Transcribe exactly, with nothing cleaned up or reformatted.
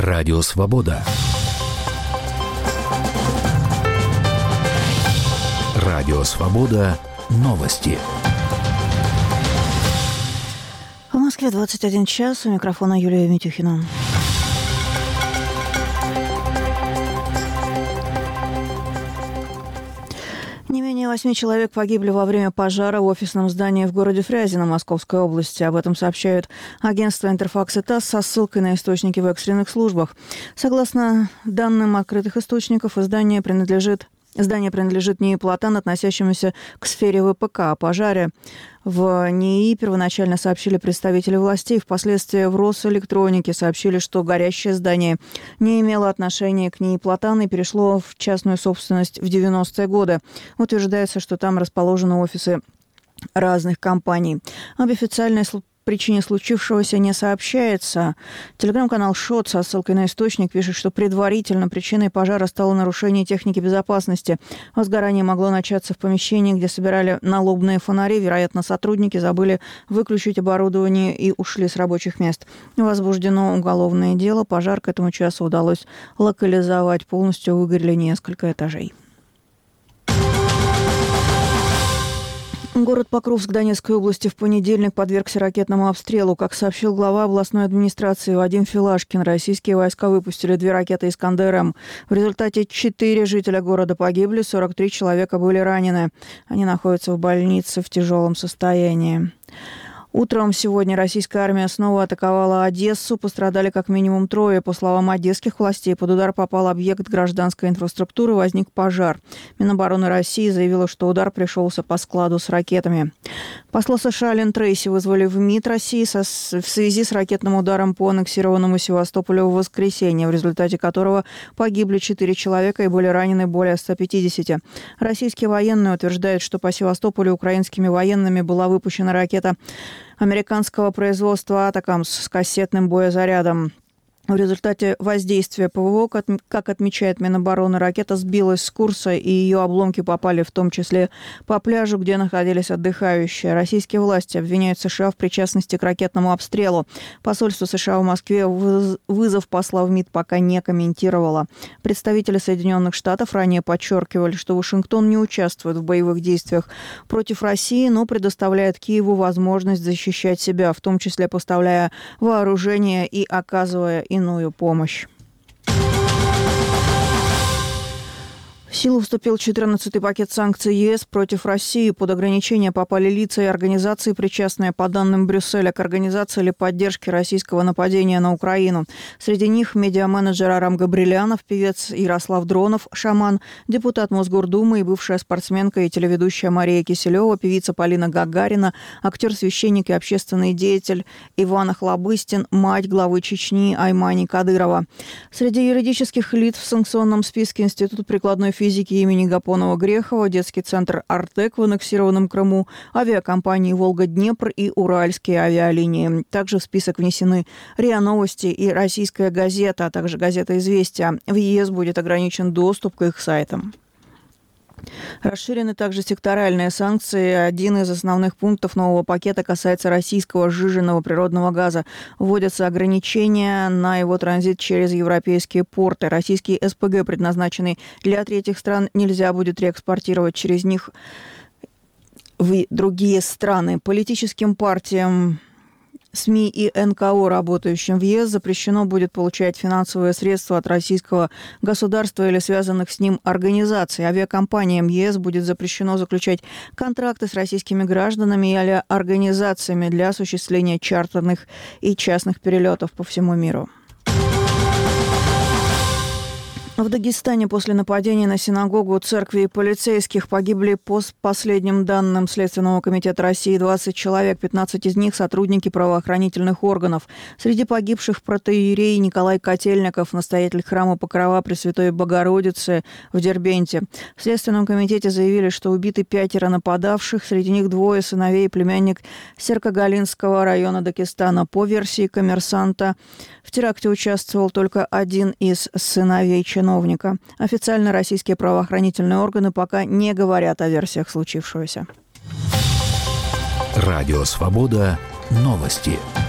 Радио Свобода. Радио Свобода. Новости. В Москве двадцать один час. У микрофона Юлия Митюхина. Не менее восьми человек погибли во время пожара в офисном здании в городе Фрязино Московской области. Об этом сообщают агентства «Интерфакс» и ТАСС со ссылкой на источники в экстренных службах. Согласно данным открытых источников, здание принадлежит Здание принадлежит НИИ «Платан», относящемуся к сфере ВПК. О пожаре в НИИ первоначально сообщили представители властей. Впоследствии в Росэлектронике сообщили, что горящее здание не имело отношения к НИИ «Платан» и перешло в частную собственность в девяностые годы. Утверждается, что там расположены офисы разных компаний. Об официальной причине случившегося не сообщается. Телеграм-канал «Шот» со ссылкой на источник пишет, что предварительно причиной пожара стало нарушение техники безопасности. Возгорание могло начаться в помещении, где собирали налобные фонари. Вероятно, сотрудники забыли выключить оборудование и ушли с рабочих мест. Возбуждено уголовное дело. Пожар к этому часу удалось локализовать. Полностью выгорели несколько этажей. Город Покровск Донецкой области в понедельник подвергся ракетному обстрелу. Как сообщил глава областной администрации Вадим Филашкин, российские войска выпустили две ракеты «Искандер-М». В результате четыре жителя города погибли, сорок три человека были ранены. Они находятся в больнице в тяжелом состоянии. Утром сегодня российская армия снова атаковала Одессу. Пострадали как минимум трое. По словам одесских властей, под удар попал объект гражданской инфраструктуры, возник пожар. Минобороны России заявила, что удар пришелся по складу с ракетами. Посла США Лин Трейси вызвали в МИД России со, в связи с ракетным ударом по аннексированному Севастополю в воскресенье, в результате которого погибли четыре человека и были ранены более ста пятидесяти. Российские военные утверждают, что по Севастополю украинскими военными была выпущена ракета американского производства «Атакамс» с кассетным боезарядом. В результате воздействия ПВО, как отмечает Минобороны, ракета сбилась с курса, и ее обломки попали в том числе по пляжу, где находились отдыхающие. Российские власти обвиняют США в причастности к ракетному обстрелу. Посольство США в Москве вызов посла в МИД пока не комментировало. Представители Соединенных Штатов ранее подчеркивали, что Вашингтон не участвует в боевых действиях против России, но предоставляет Киеву возможность защищать себя, в том числе поставляя вооружение и оказывая иную помощь. В силу вступил четырнадцатый пакет санкций ЕС против России. Под ограничения попали лица и организации, причастные, по данным Брюсселя, к организации или поддержке российского нападения на Украину. Среди них медиаменеджер Арам Габрилянов, певец Ярослав Дронов, шаман, депутат Мосгордумы и бывшая спортсменка и телеведущая Мария Киселева, певица Полина Гагарина, актер-священник и общественный деятель Иван Охлобыстин, мать главы Чечни Аймани Кадырова. Среди юридических лиц в санкционном списке Институт прикладной физики имени Гапонова-Грехова, детский центр «Артек» в аннексированном Крыму, авиакомпании «Волга-Днепр» и «Уральские авиалинии». Также в список внесены РИА Новости и «Российская газета», а также газета «Известия». В ЕС будет ограничен доступ к их сайтам. Расширены также секторальные санкции. Один из основных пунктов нового пакета касается российского сжиженного природного газа. Вводятся ограничения на его транзит через европейские порты. Российский СПГ, предназначенный для третьих стран, нельзя будет реэкспортировать через них в другие страны. Политическим партиям, СМИ и эн ка о, работающим в ЕС, запрещено будет получать финансовые средства от российского государства или связанных с ним организаций. Авиакомпаниям ЕС будет запрещено заключать контракты с российскими гражданами или организациями для осуществления чартерных и частных перелетов по всему миру. В Дагестане после нападения на синагогу, церкви и полицейских погибли, по последним данным Следственного комитета России, двадцать человек, пятнадцать из них сотрудники правоохранительных органов. Среди погибших протоиерей Николай Котельников, настоятель храма Покрова Пресвятой Богородицы в Дербенте. В Следственном комитете заявили, что убиты пятеро нападавших, среди них двое сыновей и племянник Серкогалинского района Дагестана. По версии «Коммерсанта», в теракте участвовал только один из сыновей чиновника. Официально российские правоохранительные органы пока не говорят о версиях случившегося. Радио Свобода. Новости.